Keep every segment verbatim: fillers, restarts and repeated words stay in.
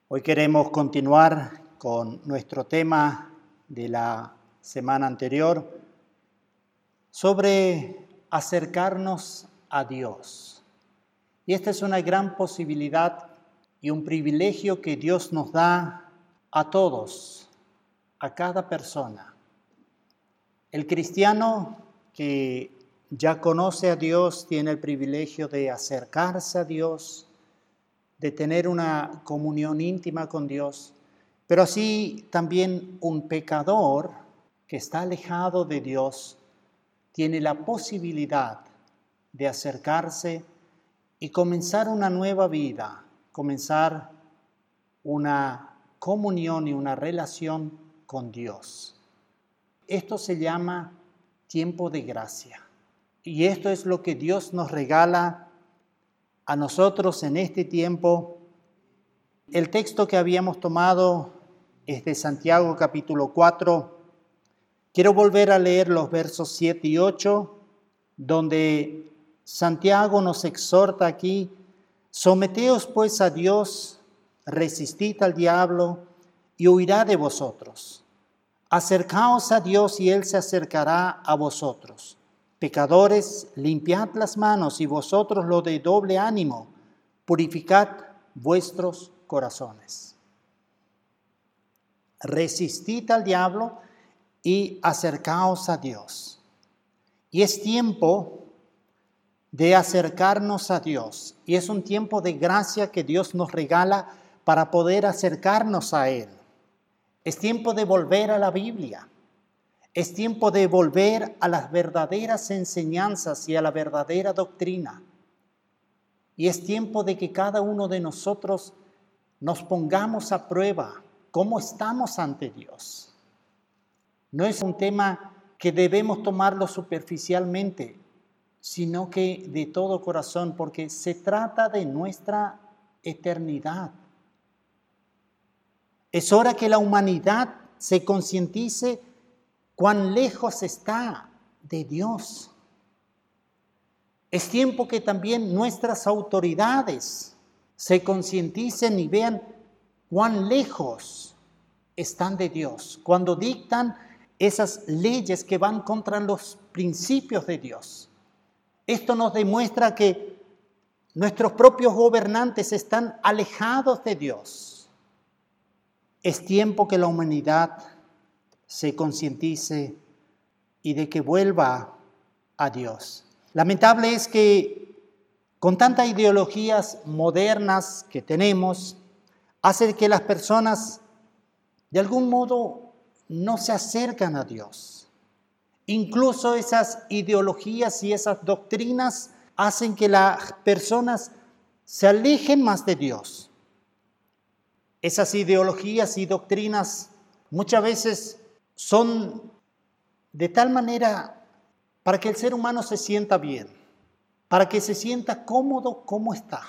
Hoy queremos continuar con nuestro tema de la semana anterior sobre acercarnos a Dios. Y esta es una gran posibilidad y un privilegio que Dios nos da a todos, a cada persona. El cristiano que ya conoce a Dios tiene el privilegio de acercarse a Dios, de tener una comunión íntima con Dios, pero así también un pecador que está alejado de Dios tiene la posibilidad de acercarse y comenzar una nueva vida, comenzar una comunión y una relación con Dios. Esto se llama tiempo de gracia. Y esto es lo que Dios nos regala a nosotros en este tiempo. El texto que habíamos tomado es de Santiago capítulo cuatro. Quiero volver a leer los versos siete y ocho, donde Santiago nos exhorta aquí: someteos pues a Dios, resistid al diablo y huirá de vosotros. Acercaos a Dios y Él se acercará a vosotros. Pecadores, limpiad las manos, y vosotros los de doble ánimo, purificad vuestros corazones. Resistid al diablo y acercaos a Dios. Y es tiempo de acercarnos a Dios, y es un tiempo de gracia que Dios nos regala para poder acercarnos a Él. Es tiempo de volver a la Biblia. Es tiempo de volver a las verdaderas enseñanzas y a la verdadera doctrina. Y es tiempo de que cada uno de nosotros nos pongamos a prueba cómo estamos ante Dios. No es un tema que debemos tomarlo superficialmente, sino que de todo corazón, porque se trata de nuestra eternidad. Es hora que la humanidad se concientice cuán lejos está de Dios. Es tiempo que también nuestras autoridades se concienticen y vean cuán lejos están de Dios cuando dictan esas leyes que van contra los principios de Dios. Esto nos demuestra que nuestros propios gobernantes están alejados de Dios. Es tiempo que la humanidad se concientice y de que vuelva a Dios. Lamentable es que con tantas ideologías modernas que tenemos, hace que las personas de algún modo no se acercan a Dios. Incluso esas ideologías y esas doctrinas hacen que las personas se alejen más de Dios. Esas ideologías y doctrinas muchas veces son de tal manera para que el ser humano se sienta bien, para que se sienta cómodo como está.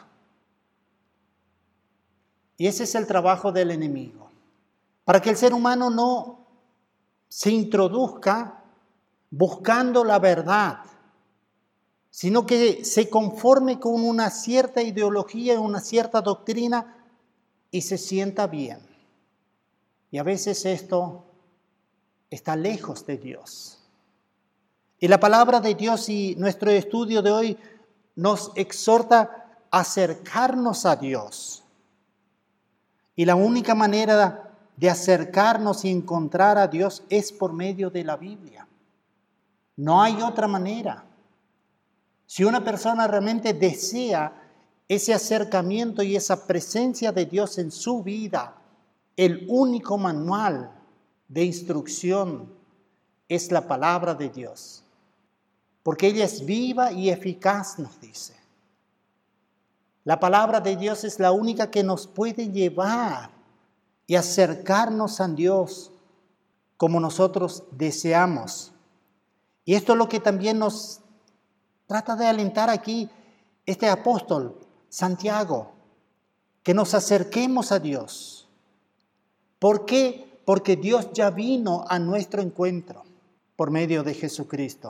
Y ese es el trabajo del enemigo, para que el ser humano no se introduzca buscando la verdad, sino que se conforme con una cierta ideología, una cierta doctrina y se sienta bien. Y a veces esto está lejos de Dios. Y la palabra de Dios y nuestro estudio de hoy nos exhorta a acercarnos a Dios. Y la única manera de acercarnos y encontrar a Dios es por medio de la Biblia. No hay otra manera. Si una persona realmente desea ese acercamiento y esa presencia de Dios en su vida, el único manual de instrucción es la palabra de Dios, porque ella es viva y eficaz, nos dice. La palabra de Dios es la única que nos puede llevar y acercarnos a Dios como nosotros deseamos. Y esto es lo que también nos trata de alentar aquí este apóstol Santiago, que nos acerquemos a Dios. ¿Por qué? Porque Dios ya vino a nuestro encuentro por medio de Jesucristo.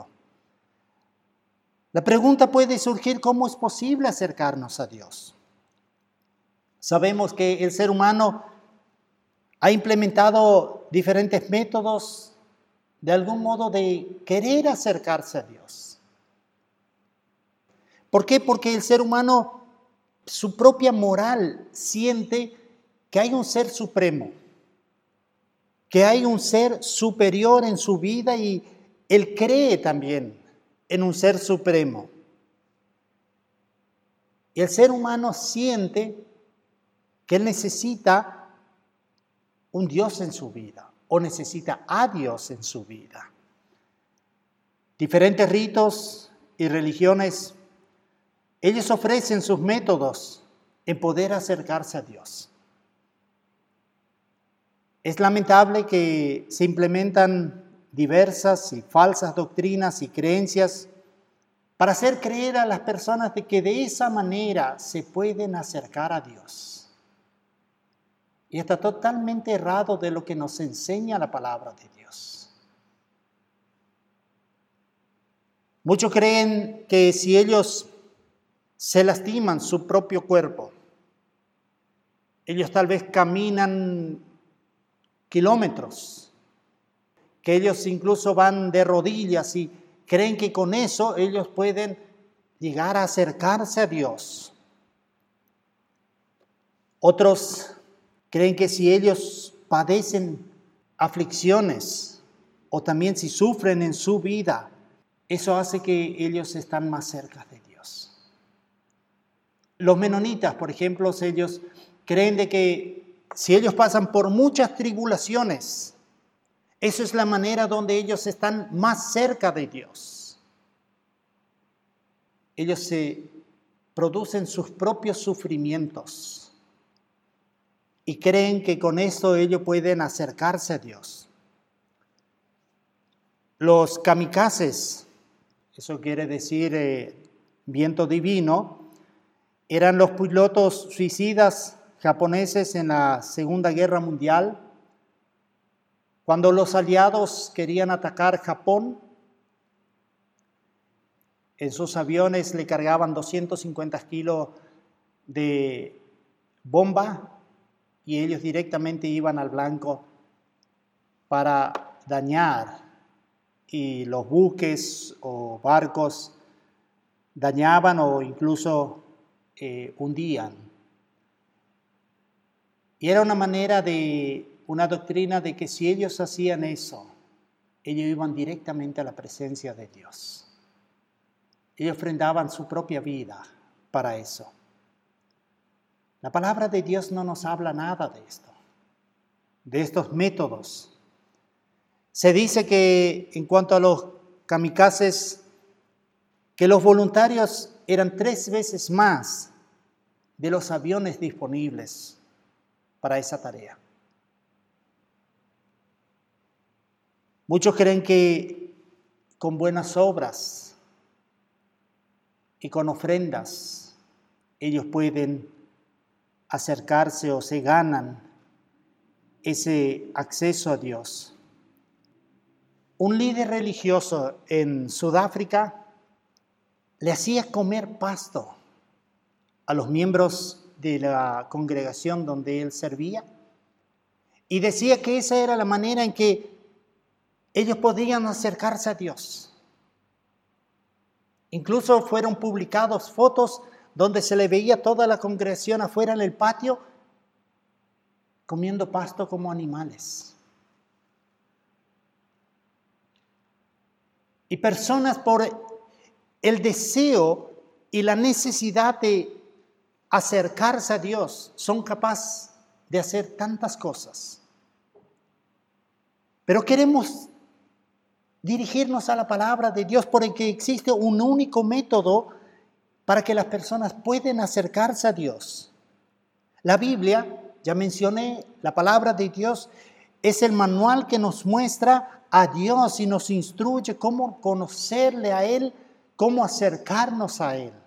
La pregunta puede surgir: ¿cómo es posible acercarnos a Dios? Sabemos que el ser humano ha implementado diferentes métodos de algún modo de querer acercarse a Dios. ¿Por qué? Porque el ser humano, su propia moral, siente que hay un ser supremo, que hay un ser superior en su vida y él cree también en un ser supremo. Y el ser humano siente que él necesita un Dios en su vida o necesita a Dios en su vida. Diferentes ritos y religiones, ellos ofrecen sus métodos en poder acercarse a Dios. Es lamentable que se implementan diversas y falsas doctrinas y creencias para hacer creer a las personas de que de esa manera se pueden acercar a Dios. Y está totalmente errado de lo que nos enseña la palabra de Dios. Muchos creen que si ellos se lastiman su propio cuerpo, ellos tal vez caminan kilómetros, que ellos incluso van de rodillas y creen que con eso ellos pueden llegar a acercarse a Dios. Otros creen que si ellos padecen aflicciones o también si sufren en su vida, eso hace que ellos están más cerca de Dios. Los menonitas, por ejemplo, ellos creen de que si ellos pasan por muchas tribulaciones, eso es la manera donde ellos están más cerca de Dios. Ellos se producen sus propios sufrimientos y creen que con esto ellos pueden acercarse a Dios. Los kamikazes, eso quiere decir eh, viento divino, eran los pilotos suicidas japoneses en la Segunda Guerra Mundial. Cuando los aliados querían atacar Japón, en sus aviones le cargaban doscientos cincuenta kilos de bomba y ellos directamente iban al blanco para dañar. Y los buques o barcos dañaban o incluso eh, hundían. Y era una manera de... una doctrina de que si ellos hacían eso, ellos iban directamente a la presencia de Dios. Ellos ofrendaban su propia vida para eso. La palabra de Dios no nos habla nada de esto, de estos métodos. Se dice que en cuanto a los kamikazes, que los voluntarios eran tres veces más de los aviones disponibles para esa tarea. Muchos creen que con buenas obras y con ofrendas ellos pueden acercarse o se ganan ese acceso a Dios. Un líder religioso en Sudáfrica le hacía comer pasto a los miembros de la congregación donde él servía y decía que esa era la manera en que ellos podían acercarse a Dios. Incluso fueron publicadas fotos donde se le veía toda la congregación afuera en el patio comiendo pasto como animales. Y personas por el deseo y la necesidad de acercarse a Dios son capaces de hacer tantas cosas. Pero queremos dirigirnos a la palabra de Dios por el que existe un único método para que las personas puedan acercarse a Dios. La Biblia, ya mencioné, la palabra de Dios es el manual que nos muestra a Dios y nos instruye cómo conocerle a Él, cómo acercarnos a Él.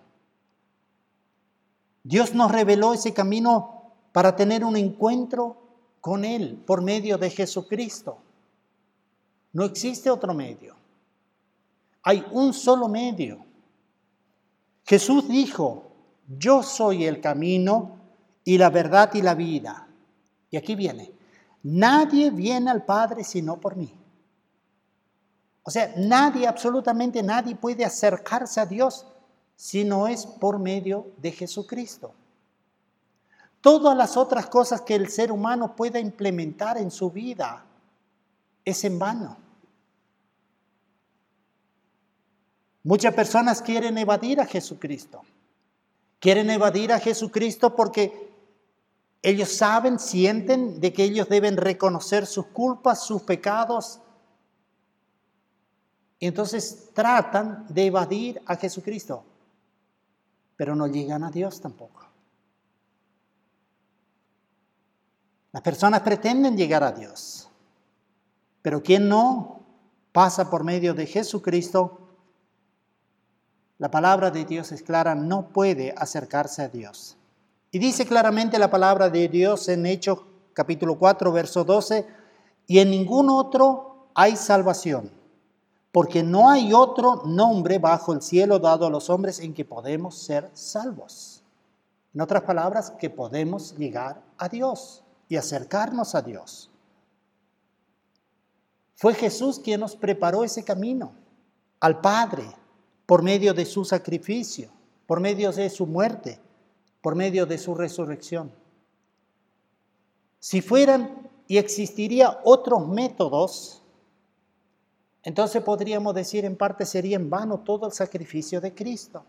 Dios nos reveló ese camino para tener un encuentro con Él por medio de Jesucristo. No existe otro medio. Hay un solo medio. Jesús dijo, yo soy el camino y la verdad y la vida. Y aquí viene, nadie viene al Padre sino por mí. O sea, nadie, absolutamente nadie puede acercarse a Dios si no es por medio de Jesucristo. Todas las otras cosas que el ser humano pueda implementar en su vida es en vano. Muchas personas quieren evadir a Jesucristo. Quieren evadir a Jesucristo porque ellos saben, sienten de que ellos deben reconocer sus culpas, sus pecados. Y entonces tratan de evadir a Jesucristo, pero no llegan a Dios tampoco. Las personas pretenden llegar a Dios, pero quien no pasa por medio de Jesucristo, la palabra de Dios es clara, no puede acercarse a Dios. Y dice claramente la palabra de Dios en Hechos capítulo cuatro, verso doce, y en ningún otro hay salvación, porque no hay otro nombre bajo el cielo dado a los hombres en que podemos ser salvos. En otras palabras, que podemos llegar a Dios y acercarnos a Dios. Fue Jesús quien nos preparó ese camino al Padre por medio de su sacrificio, por medio de su muerte, por medio de su resurrección. Si fueran y existiría otros métodos, entonces podríamos decir en parte sería en vano todo el sacrificio de Cristo.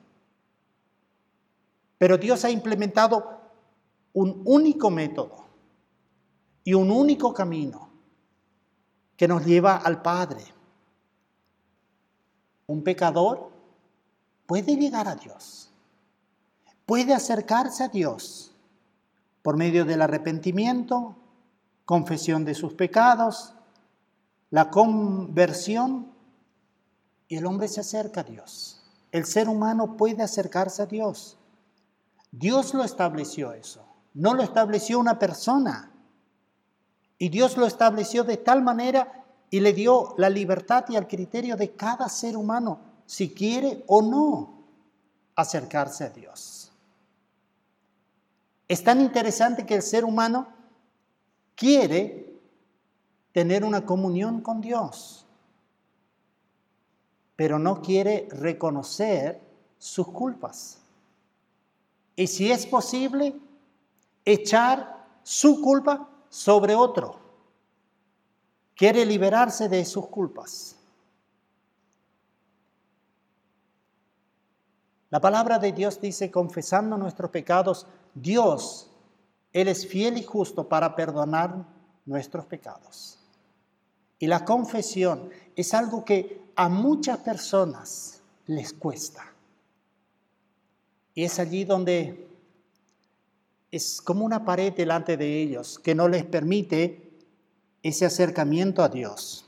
Pero Dios ha implementado un único método y un único camino que nos lleva al Padre. Un pecador puede llegar a Dios, puede acercarse a Dios por medio del arrepentimiento, confesión de sus pecados, la conversión, y el hombre se acerca a Dios. El ser humano puede acercarse a Dios. Dios lo estableció eso, no lo estableció una persona. Y Dios lo estableció de tal manera y le dio la libertad y el criterio de cada ser humano, si quiere o no acercarse a Dios. Es tan interesante que el ser humano quiere tener una comunión con Dios, pero no quiere reconocer sus culpas. Y si es posible, echar su culpa sobre otro. Quiere liberarse de sus culpas. La palabra de Dios dice, confesando nuestros pecados, Dios, Él es fiel y justo para perdonar nuestros pecados. Y la confesión es algo que a muchas personas les cuesta. Y es allí donde es como una pared delante de ellos que no les permite ese acercamiento a Dios.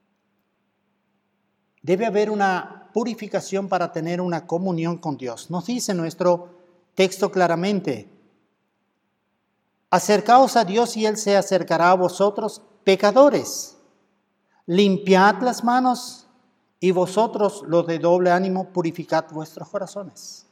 Debe haber una purificación para tener una comunión con Dios. Nos dice nuestro texto claramente, acercaos a Dios y Él se acercará a vosotros, pecadores. Limpiad las manos y vosotros, los de doble ánimo, purificad vuestros corazones.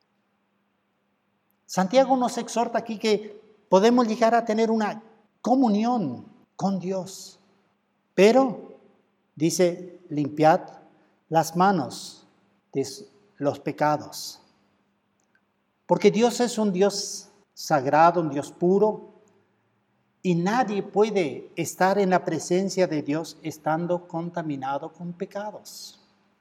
Santiago nos exhorta aquí que podemos llegar a tener una comunión con Dios, pero dice, limpiad las manos de los pecados, porque Dios es un Dios sagrado, un Dios puro, y nadie puede estar en la presencia de Dios estando contaminado con pecados.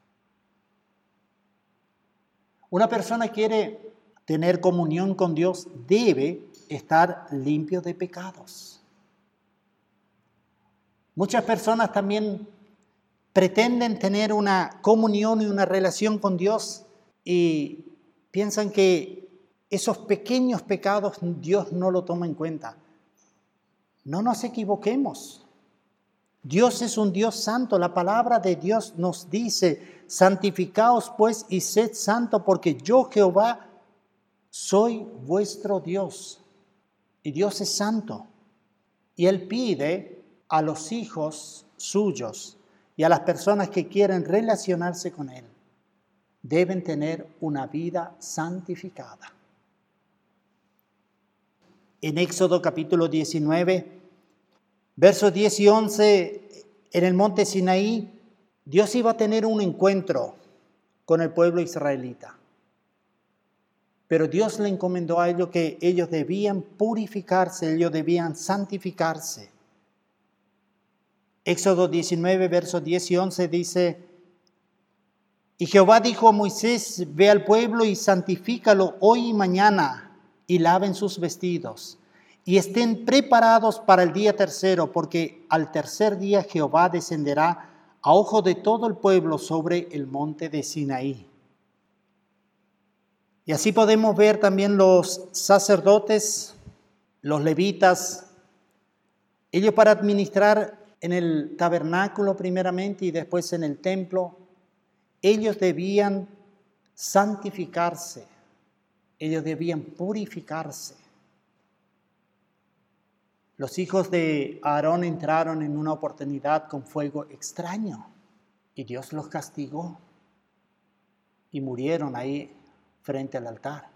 Una persona quiere tener comunión con Dios, debe estar limpio de pecados. Muchas personas también pretenden tener una comunión y una relación con Dios y piensan que esos pequeños pecados Dios no lo toma en cuenta. No nos equivoquemos. Dios es un Dios santo. La palabra de Dios nos dice, santificaos pues y sed santo, porque yo Jehová soy vuestro Dios. Y Dios es santo. Y Él pide a los hijos suyos y a las personas que quieren relacionarse con Él, deben tener una vida santificada. en Éxodo capítulo diecinueve, versos diez y once, en el monte Sinaí, Dios iba a tener un encuentro con el pueblo israelita. Pero Dios le encomendó a ellos que ellos debían purificarse, ellos debían santificarse. Éxodo diecinueve, versos diez y once dice: y Jehová dijo a Moisés: ve al pueblo y santifícalo hoy y mañana, y laven sus vestidos, y estén preparados para el día tercero, porque al tercer día Jehová descenderá a ojo de todo el pueblo sobre el monte de Sinaí. Y así podemos ver también los sacerdotes, los levitas, ellos para administrar en el tabernáculo primeramente y después en el templo, ellos debían santificarse, ellos debían purificarse. Los hijos de Aarón entraron en una oportunidad con fuego extraño y Dios los castigó y murieron ahí frente al altar.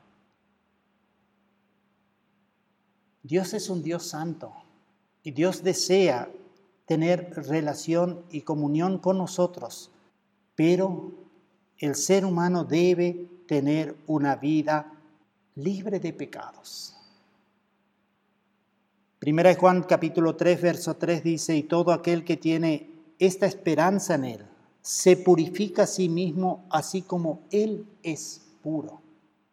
Dios es un Dios santo y Dios desea tener relación y comunión con nosotros, pero el ser humano debe tener una vida libre de pecados. Primera de Juan capítulo tres, verso tres dice: y todo aquel que tiene esta esperanza en Él se purifica a sí mismo, así como Él es puro.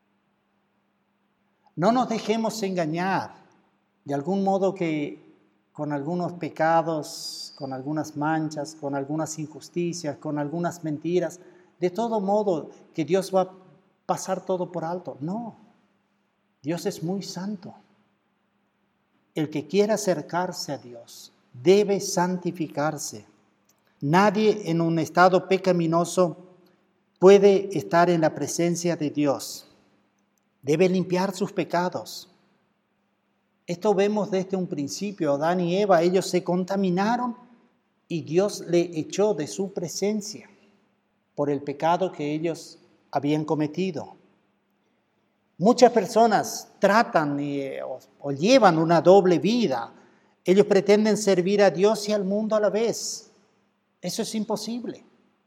No nos dejemos engañar de algún modo que con algunos pecados, con algunas manchas, con algunas injusticias, con algunas mentiras, de todo modo que Dios va a pasar todo por alto. No, Dios es muy santo. El que quiera acercarse a Dios debe santificarse. Nadie en un estado pecaminoso puede estar en la presencia de Dios. Debe limpiar sus pecados. Esto vemos desde un principio. Adán y Eva, ellos se contaminaron y Dios le echó de su presencia por el pecado que ellos habían cometido. Muchas personas tratan y, o, o llevan una doble vida. Ellos pretenden servir a Dios y al mundo a la vez. Eso es imposible.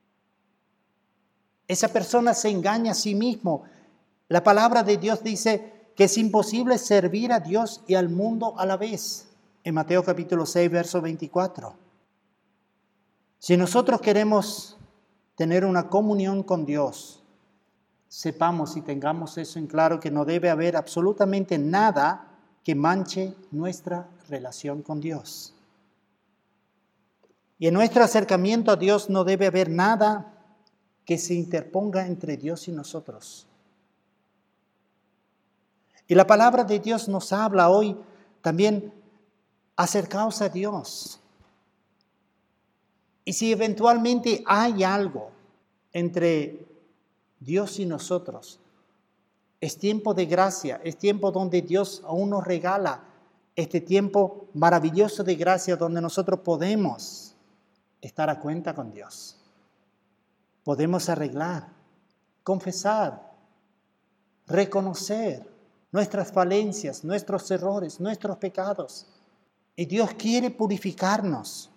Esa persona se engaña a sí mismo. La palabra de Dios dice que es imposible servir a Dios y al mundo a la vez. En Mateo capítulo seis, verso veinticuatro. Si nosotros queremos tener una comunión con Dios, sepamos y tengamos eso en claro, que no debe haber absolutamente nada que manche nuestra relación con Dios. Y en nuestro acercamiento a Dios no debe haber nada que se interponga entre Dios y nosotros. Y la palabra de Dios nos habla hoy también: acercaos a Dios. Y si eventualmente hay algo entre Dios y nosotros, es tiempo de gracia, es tiempo donde Dios aún nos regala este tiempo maravilloso de gracia donde nosotros podemos estar a cuenta con Dios. Podemos arreglar, confesar, reconocer nuestras falencias, nuestros errores, nuestros pecados. Y Dios quiere purificarnos.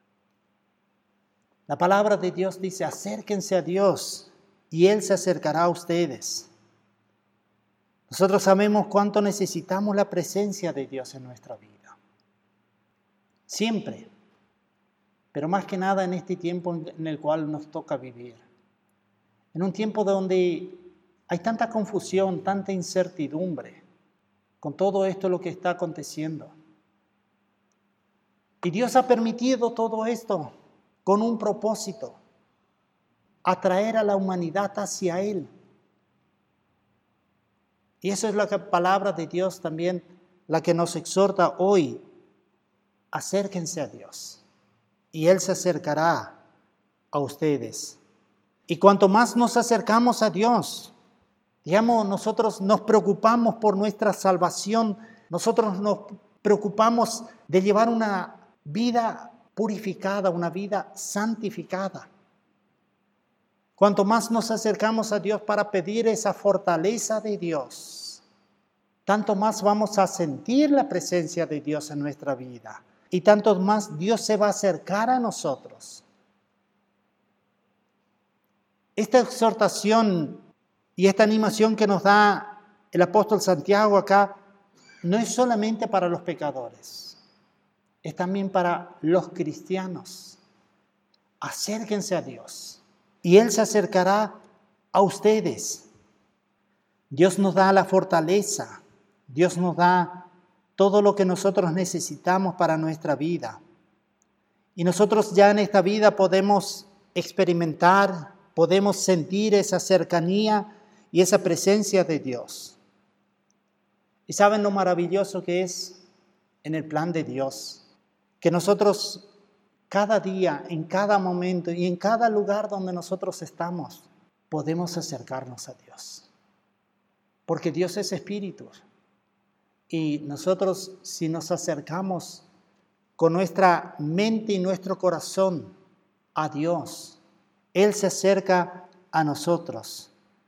La palabra de Dios dice: acérquense a Dios y Él se acercará a ustedes. Nosotros sabemos cuánto necesitamos la presencia de Dios en nuestra vida. Siempre. Pero más que nada en este tiempo en el cual nos toca vivir. En un tiempo donde hay tanta confusión, tanta incertidumbre con todo esto lo que está aconteciendo. Y Dios ha permitido todo esto con un propósito: atraer a la humanidad hacia Él. Y esa es la palabra de Dios también, la que nos exhorta hoy: acérquense a Dios y Él se acercará a ustedes. Y cuanto más nos acercamos a Dios, digamos, nosotros nos preocupamos por nuestra salvación, nosotros nos preocupamos de llevar una vida purificada, una vida santificada. Cuanto más nos acercamos a Dios para pedir esa fortaleza de Dios, tanto más vamos a sentir la presencia de Dios en nuestra vida y tanto más Dios se va a acercar a nosotros. Esta exhortación y esta animación que nos da el apóstol Santiago acá no es solamente para los pecadores, es también para los cristianos. Acérquense a Dios y Él se acercará a ustedes. Dios nos da la fortaleza, Dios nos da todo lo que nosotros necesitamos para nuestra vida. Y nosotros ya en esta vida podemos experimentar, podemos sentir esa cercanía y esa presencia de Dios. ¿Y saben lo maravilloso que es en el plan de Dios? Que nosotros cada día, en cada momento y en cada lugar donde nosotros estamos, podemos acercarnos a Dios. Porque Dios es espíritu. Y nosotros, si nos acercamos con nuestra mente y nuestro corazón a Dios, Él se acerca a nosotros.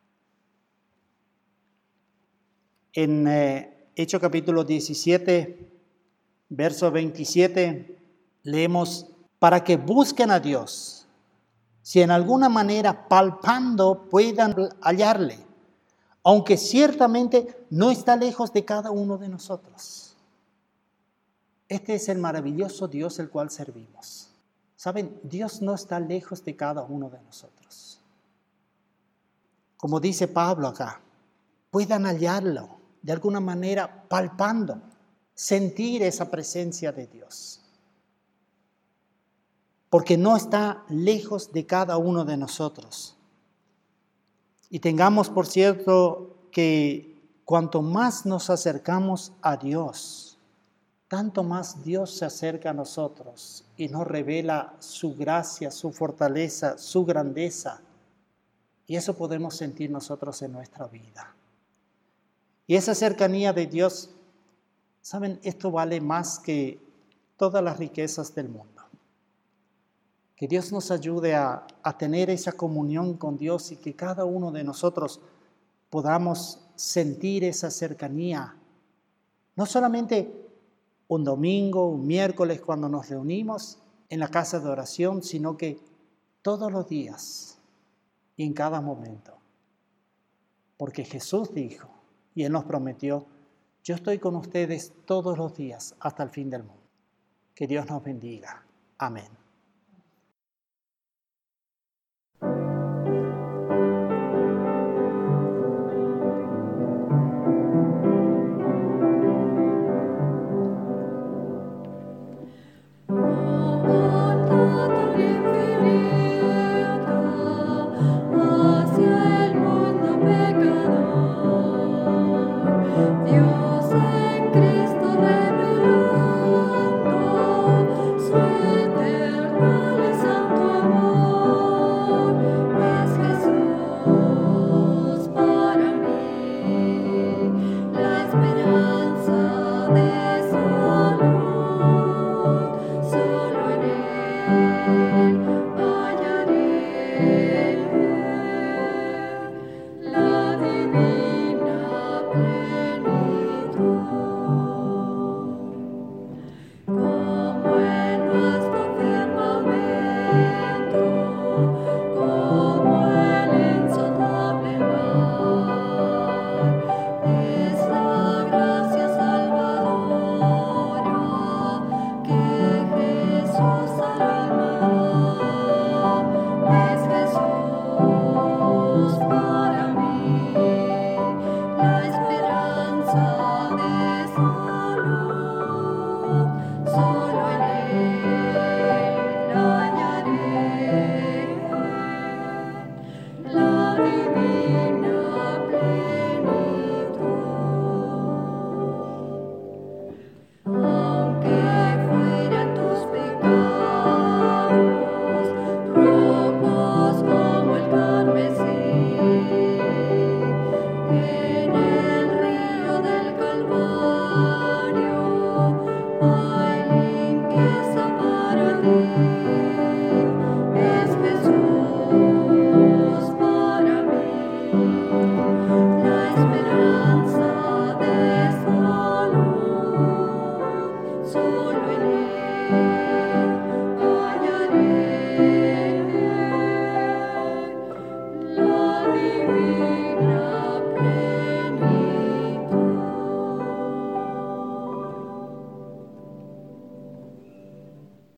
En eh, Hechos capítulo diecisiete, verso veintisiete, leemos: para que busquen a Dios, si en alguna manera palpando puedan hallarle, aunque ciertamente no está lejos de cada uno de nosotros. Este es el maravilloso Dios el cual servimos. ¿Saben? Dios no está lejos de cada uno de nosotros. Como dice Pablo acá, puedan hallarlo de alguna manera palpando, sentir esa presencia de Dios. Porque no está lejos de cada uno de nosotros. Y tengamos por cierto que cuanto más nos acercamos a Dios, tanto más Dios se acerca a nosotros y nos revela su gracia, su fortaleza, su grandeza. Y eso podemos sentir nosotros en nuestra vida. Y esa cercanía de Dios, ¿saben? Esto vale más que todas las riquezas del mundo. Que Dios nos ayude a, a tener esa comunión con Dios y que cada uno de nosotros podamos sentir esa cercanía. No solamente un domingo, un miércoles cuando nos reunimos en la casa de oración, sino que todos los días y en cada momento. Porque Jesús dijo y Él nos prometió: yo estoy con ustedes todos los días hasta el fin del mundo. Que Dios nos bendiga. Amén. Dios en Cristo revelando su eterno cielo en